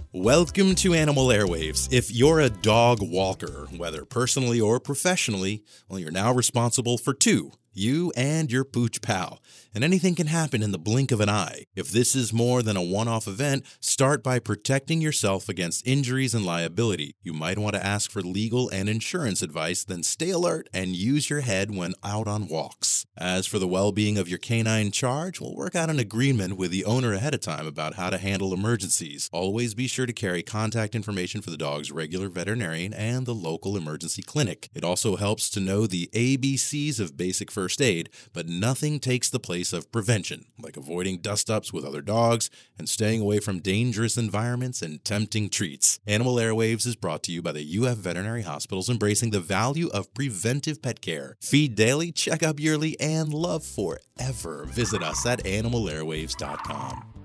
Welcome to Animal Airwaves. If you're a dog walker, whether personally or professionally, well, you're now responsible for two. You and your pooch pal. And anything can happen in the blink of an eye. If this is more than a one-off event, start by protecting yourself against injuries and liability. You might want to ask for legal and insurance advice, then stay alert and use your head when out on walks. As for the well-being of your canine charge, we'll work out an agreement with the owner ahead of time about how to handle emergencies. Always be sure to carry contact information for the dog's regular veterinarian and the local emergency clinic. It also helps to know the ABCs of basic first aid, but nothing takes the place of prevention, like avoiding dust-ups with other dogs and staying away from dangerous environments and tempting treats. Animal Airwaves is brought to you by the UF Veterinary Hospitals, embracing the value of preventive pet care. Feed daily, check up yearly, and love forever. Visit us at animalairwaves.com.